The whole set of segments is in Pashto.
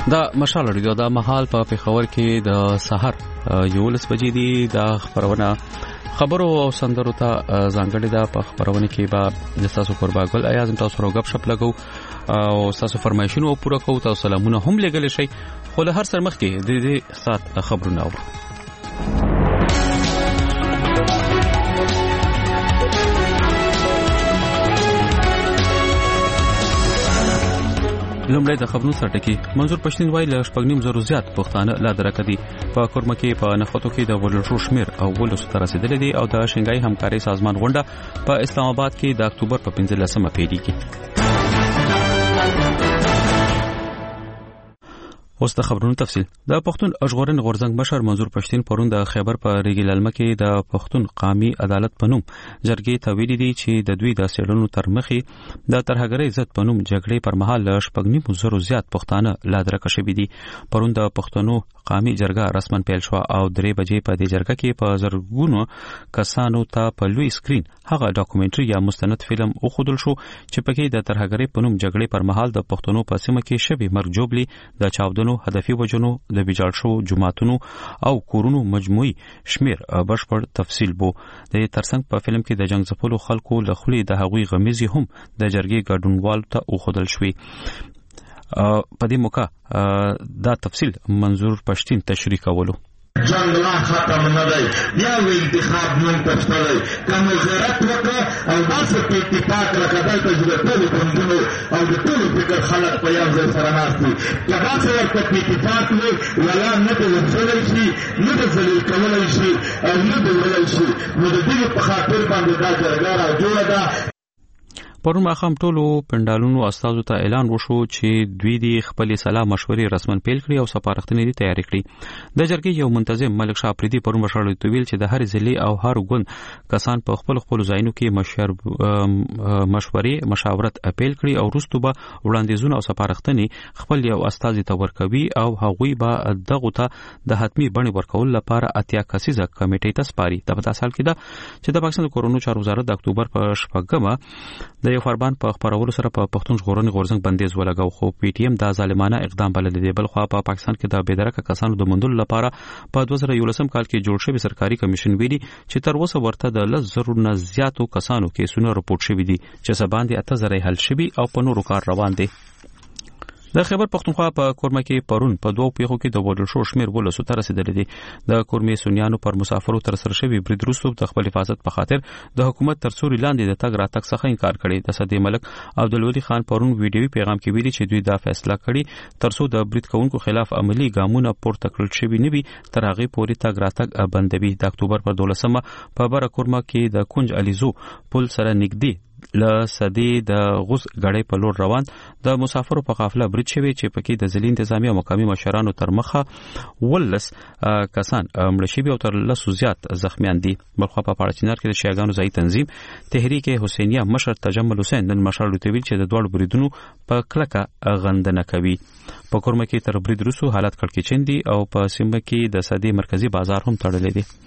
دا مشال رادیو دا مهال په پېښور کې د سحر 11 بجې دی. دا خبرونه خبرو او سندرو ته ځانګړې ده. په خبرونه کې به د تاسو قرباګل ایاز تاسو سره غب شپ لګو او تاسو فرمایشونه پوره کوو. تاسو سلامونه هم لګل شي. خو له هر سر مخ کې د دې سات خبرونه اورو. لومړی د خبرونو سرټکی. منظور پښتين وایي له شپږنیم زرو زیات پښتانه لا درکه دي. په کورمه کې په نخښتو کې د ولرشو شمیر او ولسو تر رسیدلې دي او د شنګای همکاري سازمان غونډه په اسلام آباد کې د اکتوبر په 15مه پیلېږي. اوس د خبرونو تفصیل. د پښتون اشغورن غورزنګ مشر منظور پښتين پرون د خیبر په ریګی لالمه کې د پښتون قومي عدالت پنوم جرګې ته ویلي دي چې د دوی د سیړنو تر مخې د ترهګرۍ عزت پنوم جګړې پر مهال شپږنیم زرو زیات پښتانه لا درکه شوي دي. پرون د پښتنو قومي جرګه رسمن پیل شو او 3 بجې په دې جرګه کې په زرګونو کسانو ته په لوی سکرین هغه ډاکومنټري یا مستند فلم وښودل شو چې پکې د ترهګرۍ پنوم جګړې پر مهال د پښتنو په سیمه کې شبي مرګ جوړلی د چاودنو هدفي وجنو د ویجاړ شو جماعتونو او کورونو مجموعي شمیر بشپړ تفصیل بو. د ترڅنګ په فلم کې د جنگ ځپلو خلکو له خولې د هغوی غمیزي هم د جرګې ګډونوالو ته وښودل شوی. په دې موقع دا تفصیل منظور پښتين تشریح کولو. جنگ لا ختم نه دی، بیا انتخاب نن پښته دی. کوم غیرت وکړه او داسې په اتفاق راکړه چې د ټولو ګوندونو او د ټولو فکر خلک په یو ځای سره ناست دي. که داسې ورته په اتفاق وي ولا نه د وڅلی شي، نه د ذلیل کولی شي او نه د وړلی شي، نو د دې په خاطر باندې دا جرګه راجوړه ده. پرون ماښام ټولو پندالونو استازو ته اعلان وشو چې دوی د خپل سلا مشورې رسمن پیل کړي او سپارښتنې دي تیار کړي. د جرګې یو منتظم ملک شاه پریدي پرون مشورې تویل چې د هر ضلع او هر ګوند کسان په خپل ځایونو کې مشاورت اپیل کړي او وروسته به وړاندیزونه او سپارښتنې خپل یو استازي ته ورکوي او هغوی به دغه ته د حتمی بڼې ورکول لپاره اتیا کسیزه کمیټې ته سپاري. د پتا سال کې دا چې د پاکستان کورونو چارو وزارت د اکتوبر په 8مه د یو فرمان په خبرولو سره په پښتون ژغورنې غورځنګ بندیز ولګاو. خو پی ټی ایم دا ظالمانه اقدام بلل دی. بل خو په پاکستان کې د بېدرکه کسانو د مندل لپاره په 2011 کال کې جوړ شوی سرکاري کمیشن ویلي چې تر اوسه ورته د 10,000 نه زیاتو کسانو کیسونه راپورټ شوي دي چې سباندې 8,000 حل شوي او په نورو کار روان دي. د خیبر پښتونخوا په کورمه کې پرون په دوه پیښو کې د وډل شو شمیر ولسو تر رسیدلې دي. د کورمې سنیانو پر مسافرو تر سره شوی برید وروسته د خپل حفاظت په خاطر د حکومت تر سوري لاندې د تګ راتګ څخه انکار کړي. د صدې ملک عبدالودي خان پرون ویډیوي پیغام کې ویلي چې دوی دا فیصله کړي ترڅو د برید کوونکو خلاف عملی ګامونه پورته کړل شي نه وي تر هغه پورې تګ راتګ بندوي. د اکتوبر پر 12مه په بره کورمه کې د کنج الیزو پل سره نږدې ل صدې د غوس غړې په لور روان د مسافرو په قافله برید شوی چې پکې د ځلین انتظامی او مقامی مشرانو تر مخه ولس کسان مړ شوي او تر 10 زیات زخمیان دي. بلخو په پاړچینار کې د شیعاګانو ځای تنظیم تحریک حسینیه مشر تجمل حسین نن مشر لوتویل چې د دوړ بریدونو په کلکه غندنه کوي. په کورمه کې تر برید وروسته حالت کړکېچن دي او په سیمه کې د صدې مرکزی بازار هم تړلې دي.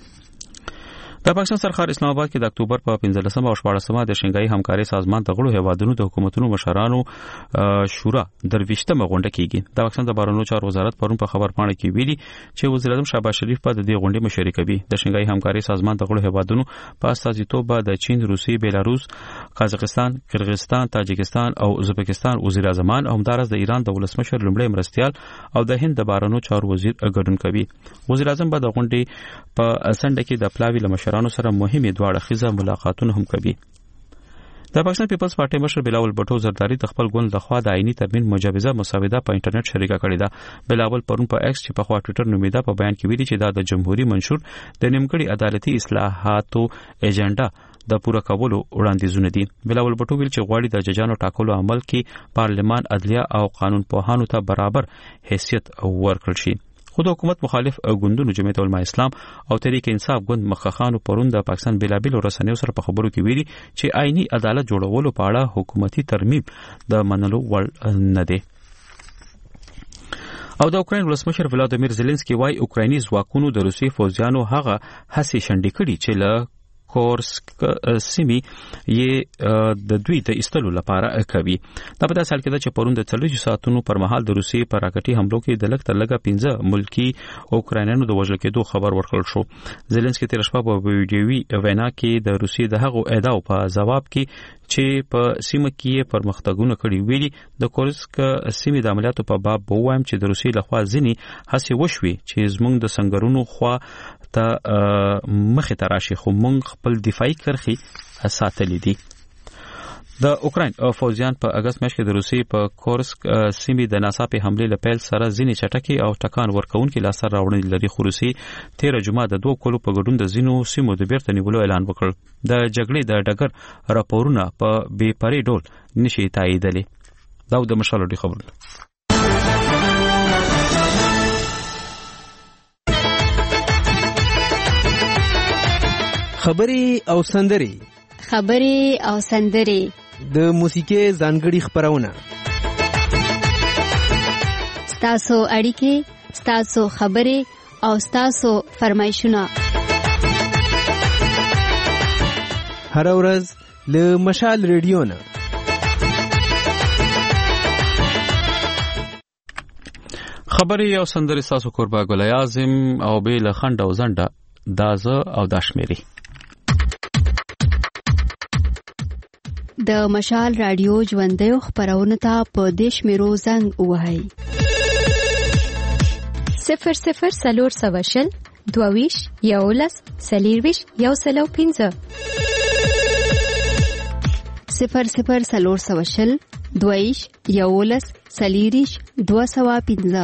د پاکستان سرکار اسلام آباد کې د اکتوبر په 15مه او 14مه د شنګای همکاري سازمان د غړو هیوادونو د حکومتونو مشرانو شورا درويشتمه غونډه کیږي. د پاکستان د بهرنیو چارو وزارت پرون په خبر پاڼه کې ویلي چې وزیر اعظم شهباز شریف په دې غونډې مشري کوي. د شنګای همکاري سازمان د غړو هیوادونو په استازیتوب د چین، روسیې، بیلاروس، قزاقستان، قرغیزستان، تاجکستان او ازبکستان وزیر اعظمان او همدارس د ایران د ولسمشر لومړی مرستیال او د هند د بهرنیو چارو وزیر ګډون کوي. وزیر اعظم به د غونډې په سنډه کې د پلاوی لمشرانو سره مهمه دواړه خزه ملاقاتونه هم کوي. د پاکستان پیپلز پارټي مشر بلاول بټو زرداری د خپل ګوند لخوا د عیني ترمیم مجوزه مسوده په انټرنیټ شریکه کړې ده. بلاول پرون په ایکس چې په خوا ټوئیټر نومیده په بیان کې ویلي چې دا د جمهوریت منشور د نیمګړي عدالتي اصلاحاتو ایجنډا د پوره کولو وړاندیزونه دي. بلاول بټو ویل چې غواړي د ججانو ټاکلو عمل کې پارلمان، عدلیه او قانون پوهانو ته برابر حیثیت ورکړل شي. خود حکومت مخالف ګوندونو جمعیت علماء اسلام او تحریک انصاف ګوند مخخانو پرون د پاکستان بلابل رسنیو سره په خبرو کې ویلي چې آئینی عدالت جوړولو په اړه حکومتي ترمیم د منلو وړ نه دی. او د اوکراین ولسمشر ولادیمیر زيلنسکي وايي اوکرایني ځواکونو د روسي فوجیانو هغه هڅې شنډې کړي چې له کورسک سیمي یې د دوی د استلو لپاره کوي. دا په داسې حال کې چې پرون د 40 ساعتونو پر مهال د روسي پر راکټي حملو کې د لږ تر لږه 15 ملکی اوکراینانو د وژل کېدو خبر ورکړل شو. زيلنسکي تیر شپه په ویډیوي وینا کې د روسي د هغو ادعاو په جواب کې چې په سیمه کې پرمختګونه کړي ویلي د کورسک سیمې د عملیاتو په باب ووایم چې د روسي لخوا ځینی هڅې وشوي چې زموږ د سنگرونو خوا ته مخې ته راشي خو موږ خپل دفاعي کرخي ساتلې دي. د اوکراین فوجیان په اگست میاشت کې د روسي په کورسک سیمې د ناڅاپي حملې له پیل سره ځینې چټکي او ټکان ورکوونکي لاسته راوړنې لري خو روسي تیر جمعه د 2 کلو په ګډون د ځینو سیمو د بیرته نیولو اعلان وکړ. د جګړې د ډګر راپورونه په بې پرې ډول نشي تاییدلې. دا د مشال ډي خبرونه. خبري او سندري د موسیقي ځانګړي خبرونه ستاسو اړیکې ستاسو خبرې او ستاسو فرمایشونه هر ورځ له مشال ریډیو نه. خبري او سندري تاسو قربا ګل اعظم او بیل خند او زنده دازه او داشميري. د مشال رادیو ژوندۍ خبرونه ته په دیش میرو زنګ وهاي 00 سلور سواشل دوویش یولس سلیرویش یوسلو 15 00 سلور سواشل دوویش یولس سلیریش 215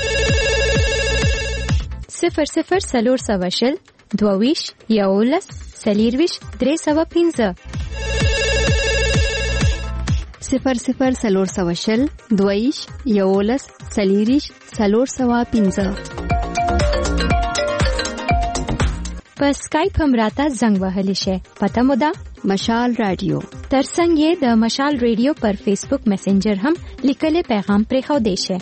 00 سلور سواشل دوویش یولس سلیرویش 315 00 سلور سواشل دویش یولس سلیریش سلور سوا 15 په سکایپ هم راته زنګ وهلی شي. پته مو ده مشال رادیو. ترڅنګ یې د مشال ریډیو پر فیسبوک میسنجر هم لیکلي پیغام پرې خو دی شي.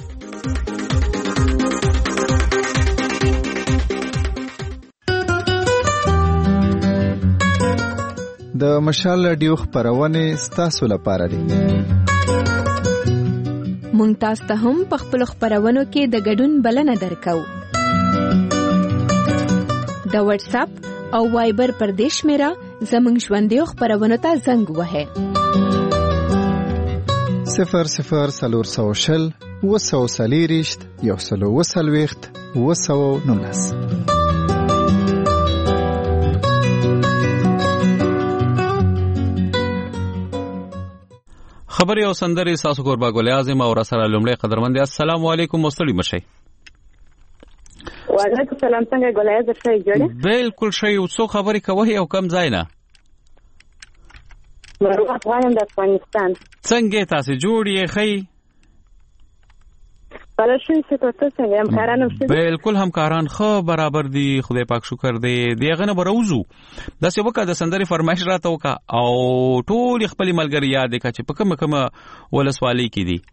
د مشال رادیو خبرونه ستاسو لپاره دي. مونږ تاسو ته هم په خپل خبرونو کې د ګډون بلنه درکو. د واتس اپ او وایبر پر دیش میرا زمنګ ژوندۍ خبرونه ته زنګ وهه 00 سلور سوشل وسو سلیریشت یوسلو وسلويخت وسو نونس. خبري او سندري تاسو قربا ګل اعظم او رسول لومړی قدرمن. السلام علیکم مستړي مشي. وعلیکم السلام. څنګه ګل اعظم ښه جوړه؟ بالکل ښه یو. څو خبري کوي او کم ځای نه؟ مروه افغان د افغانستان. څنګه تاسو جوړی ښه؟ پرشي څه څنګه همکاران وشي؟ بالکل همکاران خو برابر دي. خدای پاک شکر دی. دیغه نه بروزو د څه وکړه د سندري فرمایش راته وکا او ټول خپل ملګری یاد کړه چې په کومه ولسوالۍ کې دي.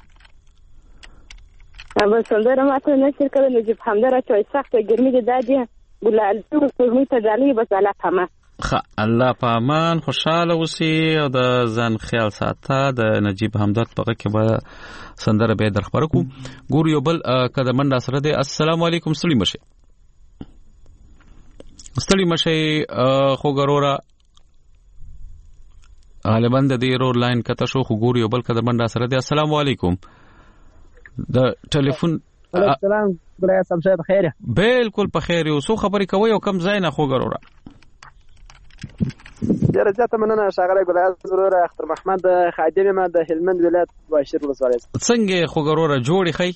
ابا سندره ماته نه شي کړل نجيب حمدره چې سخته ګرمي دي دادی ګلال ټول کومې ته ځالي بس الله پامه. الله پامان خوشاله اوسې او د ځان خیال ساته. د نجيب حمدت په کې به سندره به درخبر کو. ګور یو بل قدمن سره دی. السلام علیکم سلیم شه. ستړي مشه خو ګرورا غالبا د دې رور لاین کته شو. خو ګور یو بل قدمن سره دی. السلام علیکم. د ټلیفون السلام ګرای سم شه بخیر. بالکل په خیر یو. سو خبرې کوي او کم ځای نه خو ګرورا. ډیره زیاته مننه شاګرای ګلای ضرور اختر محمد خادم ما د هلمند ولایت باشیر ولسوالۍ. څنګه خو ګرورا جوړی خی؟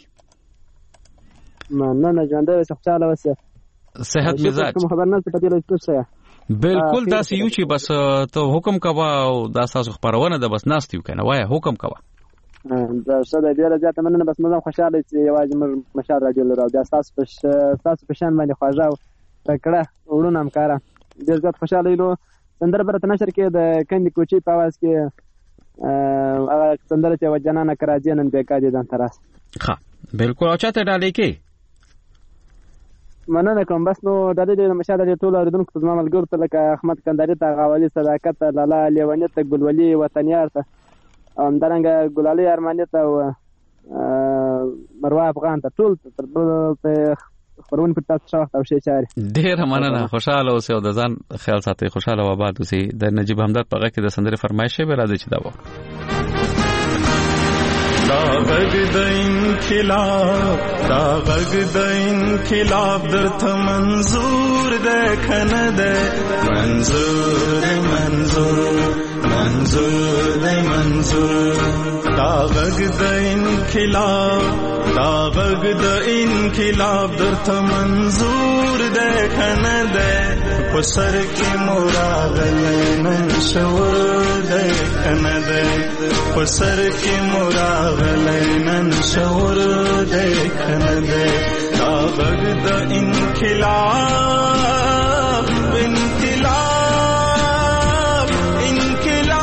مننه ژوندۍ خوشاله اوسه. صحت مزاج خبر نه پته لري څه. بالکل دا سی یو چې بس ته حکم کوا او دا تاسو خبرونه ده بس ناستیو کنه وای حکم کوا. دا څه ډیره زیاته مننه بس مزه خوشاله چې یوازې مشال راډیو لرو. دا تاسو په شان باندې خواجه تکړه وړون همکارا ډیر زیات خوشاله یو. سندره برته نشر کې د کندې کوچی په आवाज کې هغه سندره چې وجنانه کراځي نن به کاږي ځان تراس. ها بالکل او چاته ډالې کې مننه کوم. بس نو د دې مشاهده دي ټول اوریدونکو ته زما ملګرو ته لکه احمد کنداري ته غاولي صداقت ته لالا لیونیت ته ګلولي وطنیار ته همدارنګه ګلالي ارماني ته او مروه افغان ته ټول په خبرونه په تاسو شاوخت او شي چاري ډیر مننه. خوشاله اوسئ او د ځان خیال ساتئ. خوشاله و آباد اوسئ. د نجیب همدرد په غږ کې د سندرې فرمایش به راځي چې دا و دا غږ د انقلاب، دا غږ د انقلاب درته منظور ده کنه ده؟ منظور ده، منظور منظور ده، منظور. دا غږ د انقلاب، دا غږ د انقلاب درته منظور ده کنه ده؟ په سر کې مراغلی نن شعور ده کنه ده؟ په سر کې مراغلی نن شعور ده کنه ده؟ دا غږ د انقلاب، انقلاب، انقلاب.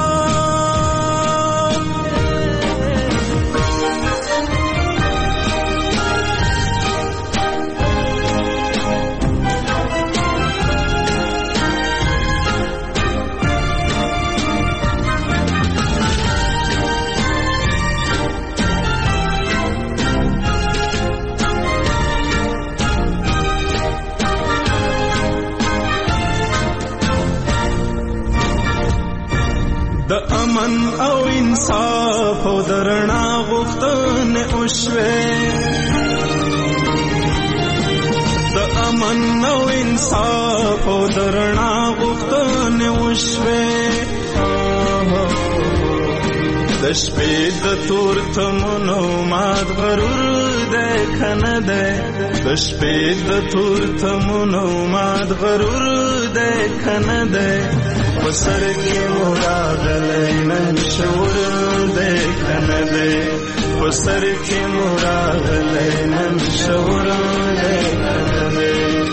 د امن او انصاف او درنا غوښتنې وشوې، د امن او انصاف او درنا غوښتنې وشوې. د شپې د تور تمنو مات غرور ده کنه ده؟ د شپې د تور تمنو مات غرور ده کنه ده؟ په سر کې مراغلی نن شعور ده کنه ده؟ په سر کې مراغلی نن شعور ده کنه ده؟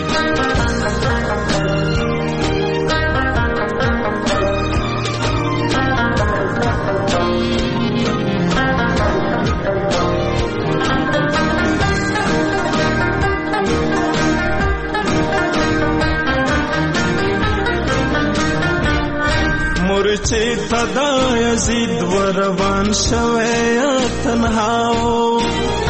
چې تدا یزید وروان شوی تنهاو،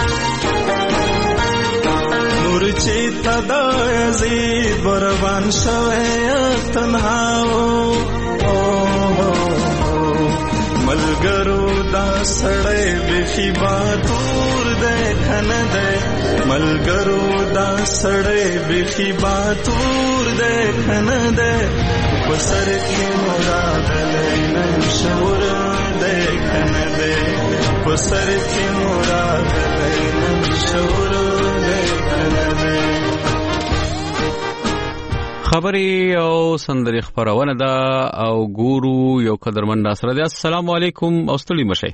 نور چې تدا یزید وروان شوی تنهاو. ملګرو دا سړی بیخي باتور دی کنه دی؟ ملګرو دا سړی بیخي باتور دی کنه دی؟ په سر کې مراغلی نن شعور دی کنه دی؟ په سر کې مراغلی نن شعور دی کنه دی؟ خبري او سندري خبرونه ده او ګورو یو قدرمن سره ده. السلام علیکم او ستړي مشه.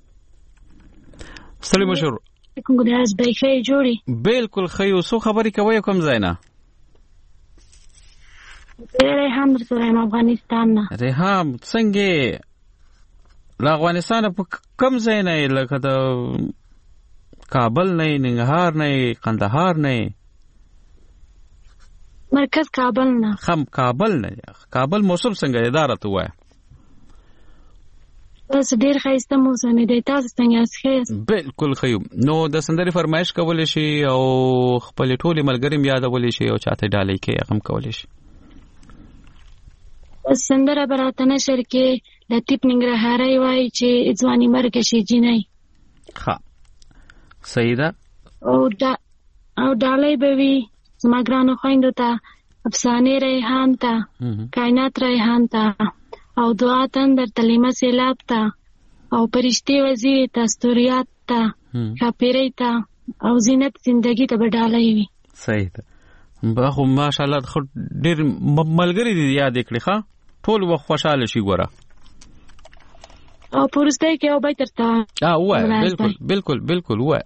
ستړي مشه. کوم ګداس به خیر جوړي؟ بالکل خیر. سو خبري کوي کوم ځاینا؟ ریحام سره افغانستان نه. ریحام څنګه له افغانستان په کوم ځای نه؟ لکه د کابل نه، ننګرهار نه، قندهار نه؟ مرکز کابل نه. خم کابل نه. کابل موسم څنګه اداره ته وای؟ بس ډیر ښایسته موسم دی. تاسو څنګه یاست؟ بالکل خیر. نو د سندري فرمایش کولای شي او خپل ټول ملګری یادولای شي او چاته ډالۍ کې هم کولای شي. سندره براته نشر کې لطیف ننګرهاري وای چې ځواني مرګ شي جنای. ها صحیح ده. او ډالۍ به وي زما ګرانو خویندو ته، افسانې ریحان ته، کائنات ریحان ته، او دعا تندر تلیمه سیلاب ته، او پرشتي وزیر ته، ستوریات ته، خاپیری ته، او زینت زندگی ته به ډالۍ وي. صحیح ده. خو ماشاءالله ډېر ملګري دي یاد کړي. ښه ټول وخت خوشاله شي. ګوره او پرسته کې او به ترته وای. بالکل بالکل بالکل وای.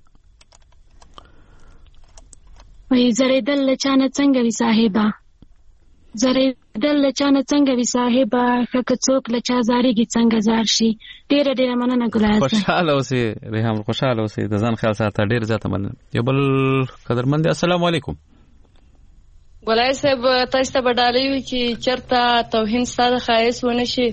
وای زریدل لچانه څنګه وی صاحبہ، زریدل لچانه څنګه وی صاحبہ، کک څوک لچا زاریږي څنګه زار شي. ډېر ډېر مننه ګلای. خوشاله اوسې ریحام، خوشاله اوسې، د ځان خیال ساته. ډېر زیاته مننه. یو بل قدرمن. السلام علیکم. ګولای صاحب تاسو ته بدالې وي چې چرته توهین ستاسو خایس ونه شي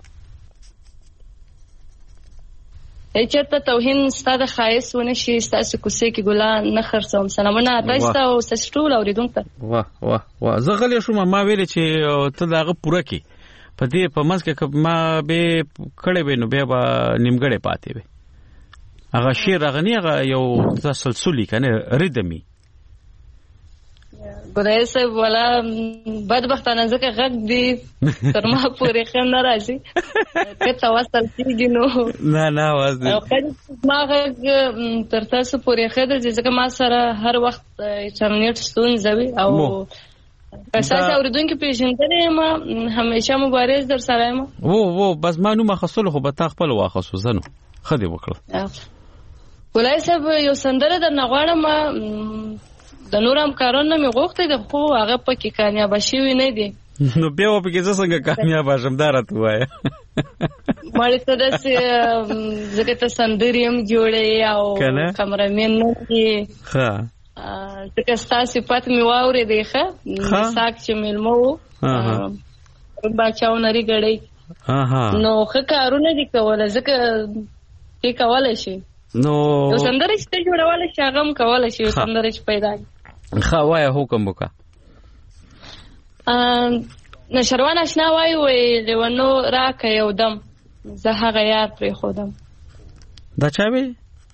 چرته توهین ستاسو خایس ونه شي تاسو کوڅه کې ګلان نه خرڅوم سلامونه تاسو ته او تاسو ټول اوریدونکو واه واه واه زه غلې شوم ما ویل چې ته داغه پوره کی په دې په منځ کې ما به کړې به نو به نیمګړې پاتې وي هغه شعر هغه نه هغه یو تسلسلی کنه ریدمي ګورای صاحب ولا بدبختانه ځکه غږ دی تر ما پورې خم نه راځي کته وصل کیږي نو نه واز دی ما غږ تر تاسو پورې خده ځکه ما سره هر وخت انټرنیټ ستونزه وي او اساسا اوریدونکو پیژندنې ما همیشه مبارز در سره ما وو بس ما نو مخصوص خو به تا خپل واخصو زنو خدي وکړه ګولای صاحب یو سندره د نغواړم د نورم کارونه مې غوښتې د خو هغه پکې کامیاب شوی نه دي نو بیا و پکې څنګه کامیاب شم دارت وای مړ ته د زګه ته سندریم جوړې او کیمرامین نه دي ها ځکه ستاسو پات می واورې دی ښه ساک چې ملمو بچاو نری غړې نو ښه کارونه دي کوله ځکه کې کولای شي نو سندره چې جوړول شي هغه هم کولای شي سندره چې پیدا ښه وای حکم وکا نشروان آشنا وای لیونو راکه یو دم زه هغه یار پرې خودم دا چا وی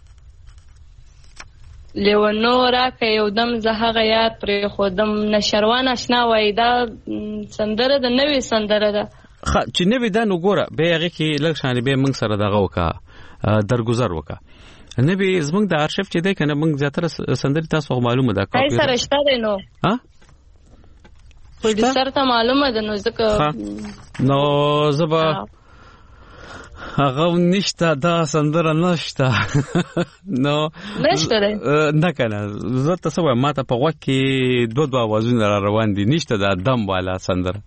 لیونو راکه یو دم زه هغه یار پرې خودم نشروان آشنا وای دا سندره د نوې سندره ده چې نوې ده نو ګوره به هغه کې لږ شان به موږ سره دغه وکا درگذر وکا نبی زمونږ د ارشیف چې دی کنه موږ زیاتره سندري تاسو معلومه ده کای سره شته دی نو ها پروډوسر ته معلومه ده نو ځکه نو زبا هغه نشته دا سندره نشته نو نشته نه کنه زه تاسو وایم ماته په وخت کې دوه اوازونه را روان دي نشته دا دم والا سندره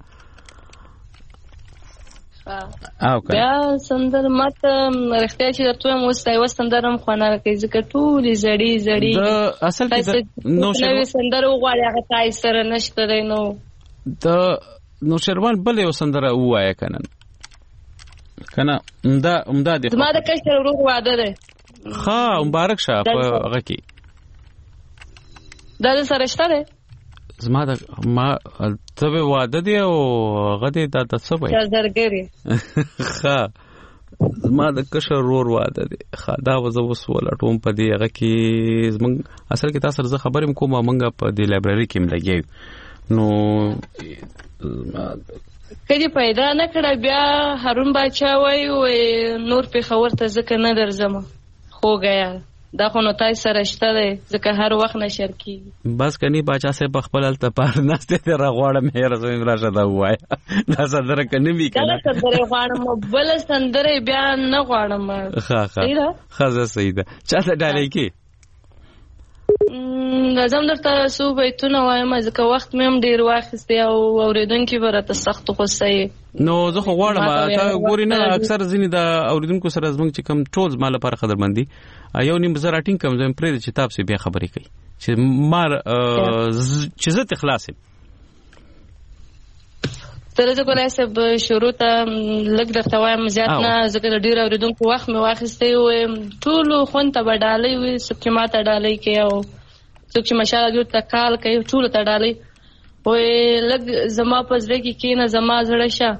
بیا سندر ماته رښتیا چې درته موستای وستندرم خوانه کوي ځکه ټول زړی د اصل کې نو سندر وغواړي هغه تای سره نشته دی نو د نو شروان بل یو سندره وایا کنه عمده دي ما د کشر ورو واده ده ها مبارک شه په هغه کې دا سره شته ده زما د ما ته واده دی او غدې دا څه وای زرګری ها زما د کشر رور واده دی ها دا وزو وسول ټوم په دی هغه کې زمون اصل کې تاسو زه خبرم کوم مونږه په دی لایبرری کې ملګی نو کله پیدا نه کړه بیا هارون باچا وای نور په خبر ته ځکه نه درځم خو غیا دا خو نو تای سره شته دی ځکه هر وخت نشر کیږي بس کني باچا سه بخپل ته پار نهسته ته راغواړم هر زویم راشه دا وای دا سندره کني می کنه دا سندره غواړم بل سندره بیا نه غواړم خزه سیده چاته ډالې کی لازم درته سو بیتونه وایم ځکه وخت مې هم ډیر واخیسته او اوریدونکو برته سخت غوسه نو زه خو غواړم تا ګوري نه اکثر ځینې د اوریدونکو سره زموږ چې کم ټول مال لپاره قدرمندي یو نیم زره ټینګ کم زم پرې چې تاسو به خبرې کوي چې مار چې زه ته خلاصم ترڅو کولای سب شروع ته لګ درته وایم زیات نه ځکه ډیر اوریدونکو وخت مې واخیسته و ټول خون ته بدالې وي سکه ماته ډالې کې او څوک مشاله جوړ تکال کوي ټول ته ډالې وې لګ زما پزړه کې کینه زما زړه شه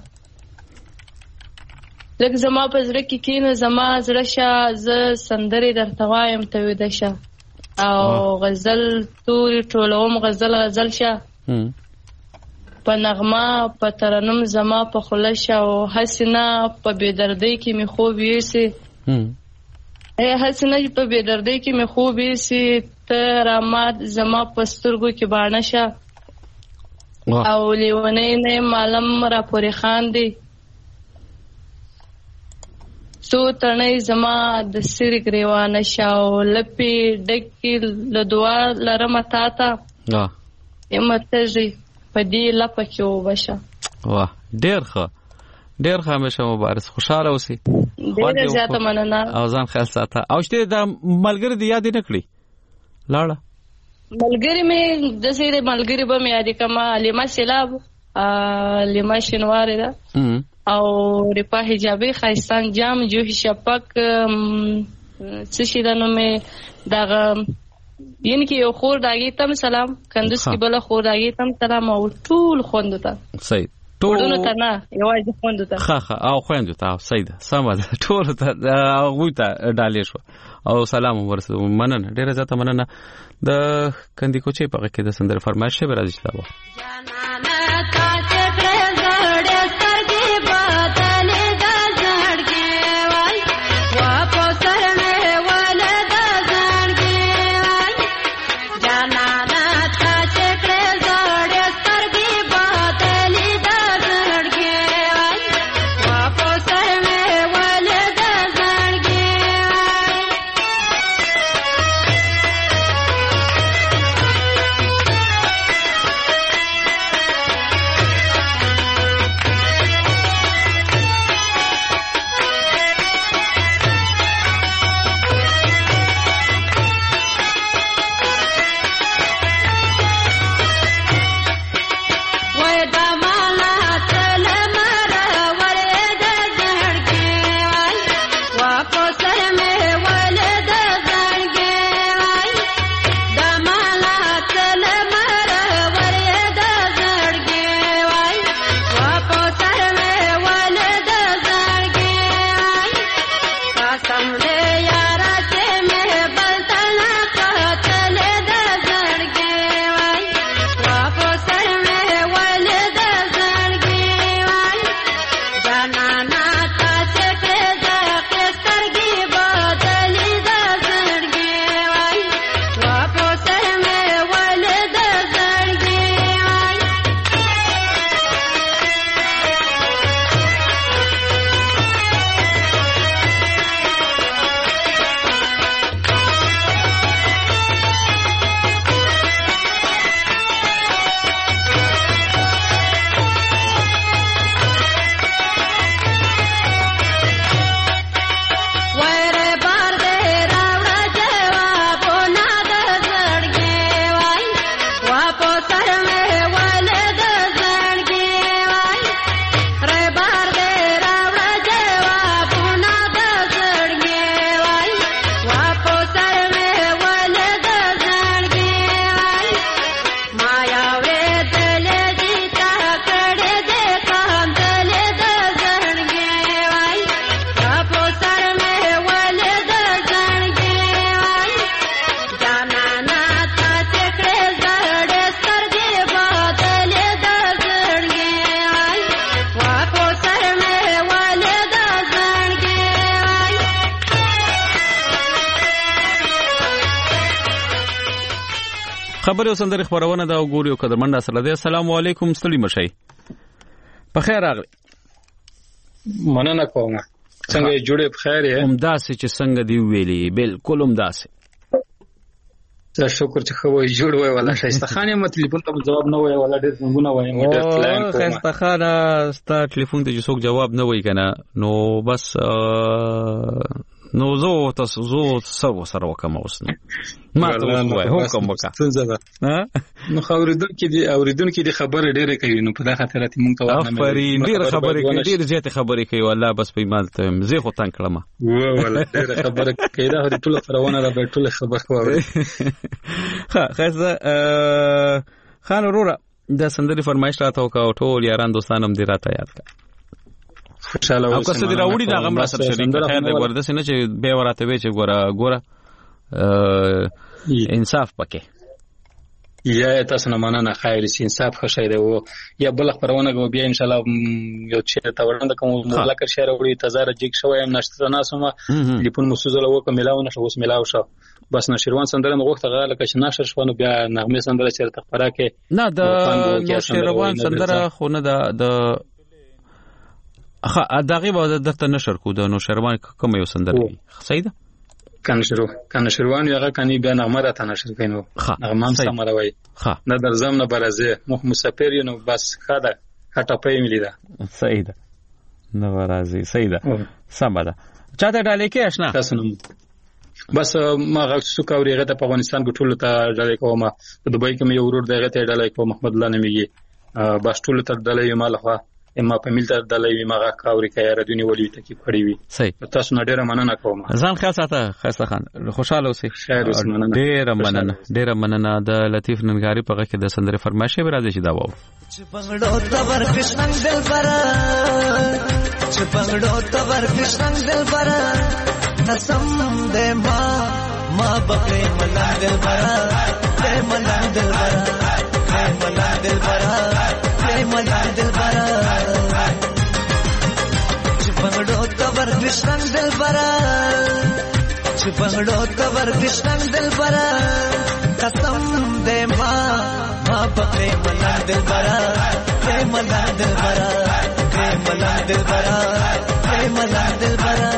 لګ زما پزړه کې کینه زما زړه شه ز سندري درته وایم ته وې دشه او غزل توري ټولوم غزل شه په نغمه په ترنم زما په خلش او حسنه په بيدردۍ کې می خوب یېسي حسنه په بيدردۍ کې می خوب یېسي ترامات زما په سترګو کې باڼه شه او لیونې نه معلم را پورې خان دی سو تنه زما د سر گریوانه شاو لپی ډکی له دعا لرم تا ته امتجي پدې لپه کې وبشه واه ډېر ښه همیشه مبارک خوشاله اوسې ډېر زیاته مننه او ځان خیال ساته او شته د ملګری دی یاد نه کړی لاړه ملګری مې د سیده ملګری به مې یاد کما لیما سیلاب لیما شنوار ده او رپا حجابي خایستان جام جوهی شپک څه شي دنو مې دغه یعنی کې یو خور داګي تم سلام کندوس کې بل خور داګي تم سلام او ټول خوندو ته صحیح ټول ته نه یوازې خوندو ته ها او خوندو ته صحیح ده سم ده ټول ته هغه ته ډالې شو او سلام ورسره مننه ډیره زیاته مننه د کندي کوچې په کې د سندر فرمایش به راځي دا جانانه تاسو پر زړه سترګې باتلې د زړګي وای واپس سر مې ول د زړګي وای جانانه تاسو پر زړه سترګې باتلې د زړګي وای واپس سر مې ول د زړګي خبرې وسندري خبرونه دا وګوريو قدرمن سره دی. السلام علیکم ستړي مشي په خیر راغلی. مننه کوم څنګه جوړې په خیر یې همداسې چې څنګه دی ویلي بالکل همداسې ته شکر چې خو جوړ وای ولا شایسته خانه مت ټلیفون ته جواب نه وای ولا ډېر څنګه وای موټر پلان کوم شایسته خانه ستا ټلیفون ته څوک جواب نه وای کنه نو بس نو زه تاسو سره وکم اوس نو ما ته وای حکم وکړه څنګه ده نو اوریدونکو دي خبره ډېره کوي نو په دا خاطر ته مونږ ته ونه افرین ډېر خبرې کوي ډېر زیات خبرې کوي والله بس په ایمان ته زه خو تنگ کړم ولا ډېر خبره کوي دا ټول فرونه را به ټول خبر کوي ها خاصه خان وروره د سندري فرمایش راته وکاو ټول یاران دوستانم دې راته یاد کړه خوشاله اوسه او که څه دی راوړي دا غم را سره شریک خیر دی ورده سينه چې به ورته وی چې ګوره انصاف پکې یا تاسو نه مننه خیر سي انصاف خوشاله دی او یا بل خبرونه کو بیا ان شاء الله یو چې تا ورنده کوم ملک شهر وړي تزار جګ شوی نشته ناسمه ټلیفون مسوزله وکم ملاو نشو اوس ملاو شو بس نشروان سندره مغوخته غاله که نشر شونه بیا نغمه سندره چیرته خبره کې نه د نشروان سندره خو نه د دغه به درته نشر کو د نوشروان کوم یو سندره صحیح ده کنشروان یغه کني بیا نغمه راته نشر کینو نغمه هم سمروي نه در زمنه برازه مخ مسافر نو بس خاله هټه پې ملي ده صحیح ده نو راځي صحیح ده سم ده چاته ډالې کې آشنا بس ما غوښتو کاوري غته په افغانستان کې ټول ته ډالۍ کوم په دوبۍ کې مې یو ورور دغه ته ډالۍ کوم محمد الله نمیږي بس ټول ته ډالۍ ما لخوا اما په ملت ډالۍ ما غا کاوري کې را دونی ولې ته کې کړی وي صحیح تاسو نه ډیره مننه کوم ځان خیال ساته خسته خان خوشاله اوسئ ډیره مننه د لطیف ننګاری په غږ کې د سندره فرمایشه به راځي چې دا وو چپنګړو تبر کښنګ دل برا چپنګړو تبر کښنګ دل برا قسم دې ما بکرې ملنګ دل برا دې ملنګ دل برا دې ملنګ دل برا دې ملنګ دل برا چپنګړو تبر کښنګ دل برا چپنګړو تبر کښنګ دل برا قسم دې ما بکرې ملنګ دل برا دې ملنګ دل برا دې ملنګ دل برا دې ملنګ دل برا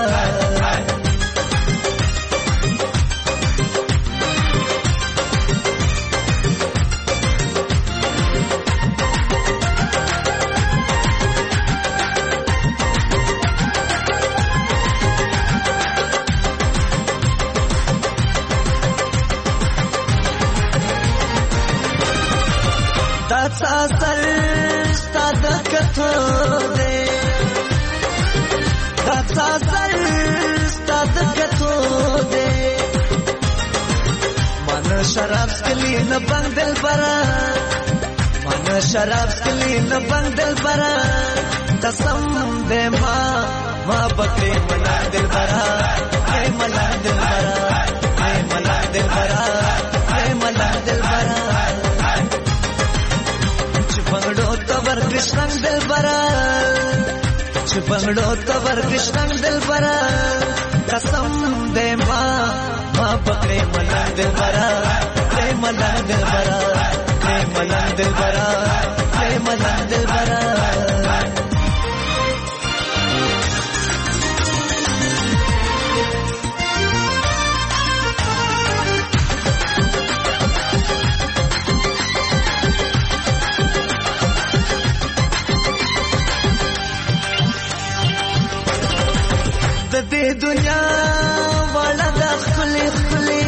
سر ستاد کتو دے داتا سر ستاد کتو دے من شراب سکلی نہ بند دل برا من شراب سکلی نہ بند دل برا قسم دے ماں بکرے ملا دل برا اے ملا دل برا اے ملا دل برا اے ملا دل برا چپنګړو تبر کښنګ دل برا چپنګړو تبر کښنګ دل برا قسم دې ما بکرې ملنګ دل برا دې ملنګ دل برا دې ملنګ دل برا دې ملنګ دل برا دې دنیا والا د خلی خلی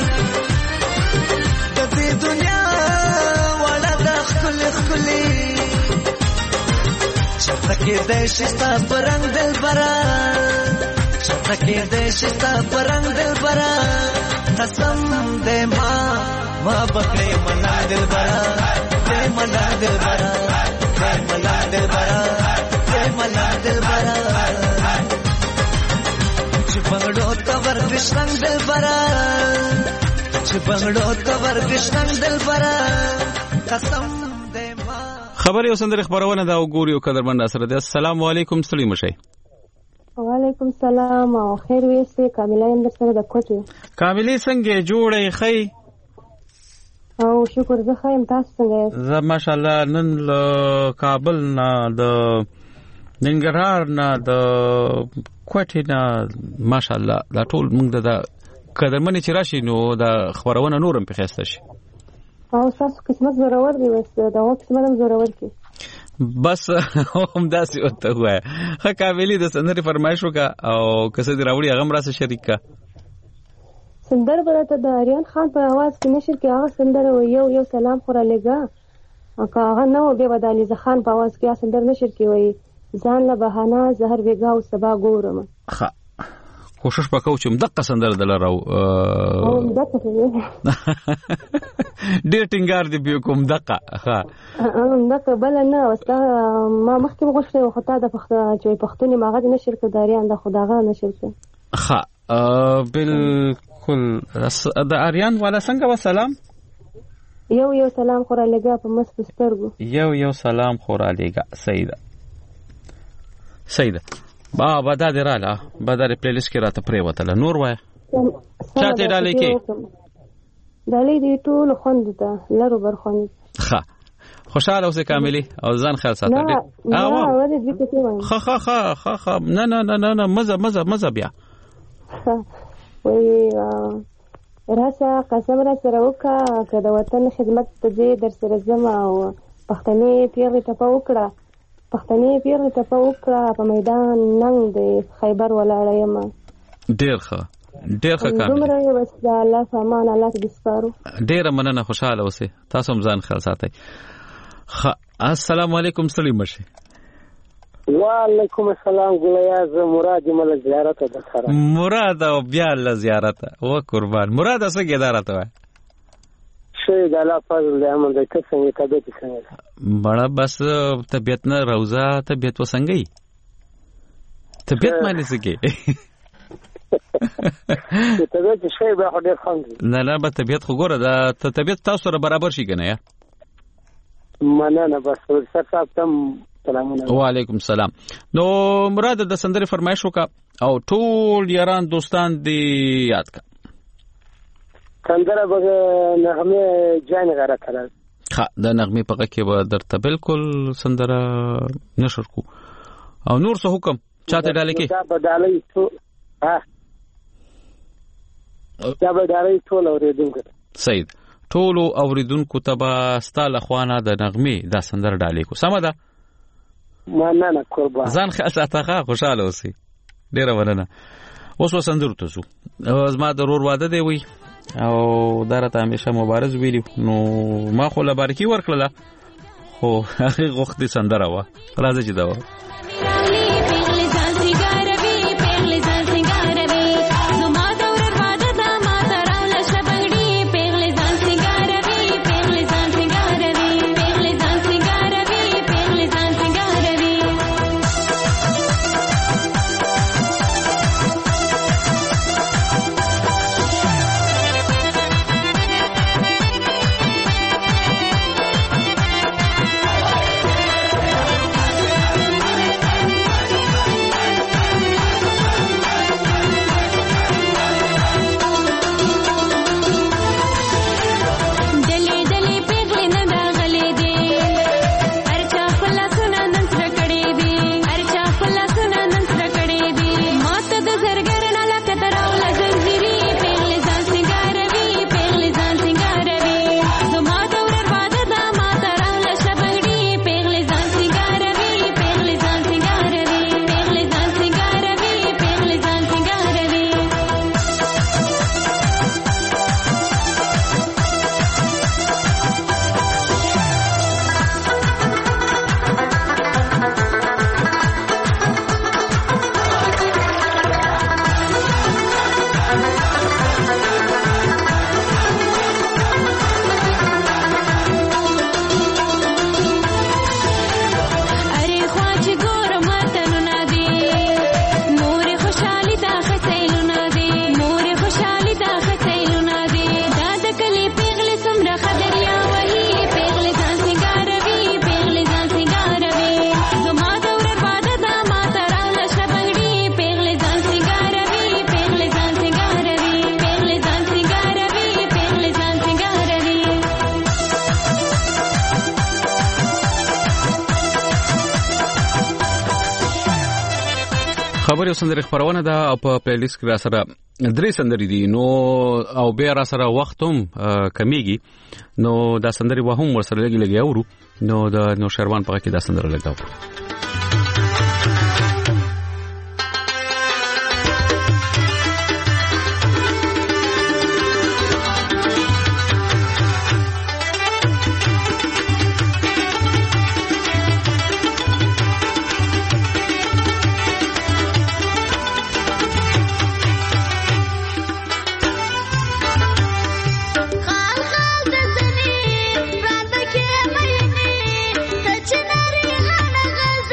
دې دنیا والا د خلی خلی شتکه دې شستا پرنګ دل برا شتکه دې شستا پرنګ دل برا قسم دې ما بکرې ملا دل برا دې ملا دل برا دې ملا دل برا دې ملا دل برا چپنګړو تبر کښنګ دل برا چپنګړو تبر کښنګ دل برا قسم دې ما خبر یو سندره خبرونه دا وګوري او قدرمن سره ده السلام علیکم سلیم شي وعلیکم السلام او خیر وېسته کاملای اندر سره د کوټه کاملې څنګه جوړې خې او شکر زه خایم تاسو څنګه زه ماشاءالله نن کابل نه د ننګرهار نه د کوټه نه ماشاءالله دا ټول موږ د قدرمن چې راشي نو د خبرونه نورم په خسته شي او تاسو قسمت زورور دی وس دا قسمت هم زورور کی بس هم داسې وته وای خه کابلی د سندري فرمایش وکا او کسه دی راوړي هغه مراسه شریک کا سندر برته د اریان خان په आवाज کې نشر کې هغه سندر یو سلام خورا لګا هغه نو به ودالي ځخان په आवाज کې سندر نشر کې وای ځان له بهانه زهر ویګا او سبا ګورم ښه کوشش وکاو چې مدقه سندر دلراو او مدقه ډیر ټینګار دی به کوم دقه ها مدقه بل نه وستا ما مخکې غوښته او خطا د پښتوني ماغه نشر کړاریان د خداغه نشر کړ ښه بالکل د اریان والا څنګه وسلام یو سلام خورا لګا په مس پسترګو یو سلام خورا لګا سیده بابا دا دراله بدر پلیلیست کې راته پرې وته نور وای چاته ډالې کې ډالې دی ټول خوند ته لرو بر خوند ښه خوشاله اوسه کاملی او ځان خیر ساته ښه نه مزه بیا وای راسه قسم را سره وکا که د وطن خدمت ته در سره زما او پښتنې پیغلې ټپه وکړه په میدان ننګ د خیبر ولاړه یم ډیر ښه ډیر ښه کار دومره یې بس د الله سامان الله ته سپارو. ډیره مننه، خوشاله اوسئ. تاسو هم ځان خیال ساتئ. السلام علیکم سړي مشه. وعلیکم السلام ګلیا، زه مراد مل زیارت ده سره. مراد او بیا له زیارت او قربان. مراد څه ګدارته وای؟ شي د الله فضل له امر د څنګه طبيعت څنګه بڑا بس طبيعت نه روزه طبيعت وسنګي طبيعت معنی څه کې طبيعت شي به ډېر خوند نه به طبيعت خو ګوره دا طبيعت تاسو سره برابر شي کنه یا مننه. بس سر صاحب تم سلامونه. وعلیکم السلام. نو مراد د سندري فرمایش وکا او ټول یاران دوستان دی یاد کا سندره به نغمه جان غره کړه. ها د نغمه په کې به درته بالکل سندره نشر کو او نور څه حکم چاته ډالې کې دا بدالې ټو ها دا بدالې ټول اوریدونکو سید ټول اوریدونکو تبا ستاله خوانه د نغمه دا سندره ډالې کو سم ده. مننه قربان. ځان خاصه ساتهغه خوشاله اوسئ. ډیره مننه. اوس وسندرو ته زما ضرور واده دی وی او درته همیشه مبارز ویلی نو ما خو لبارکی ورکړه خو هغه غوښتي سندره وا راځي چې دا و خبر یو سندره خبرونه ده په پلی لیست کې را سره درې سندرې دي نو او بیا را سره وخت هم کمیږي نو دا سندرې وهم ورسره لګي اورو نو د نو شروان په کې دا سندره لګاو. خال د زنی پراته کې مې ته چې نری هغه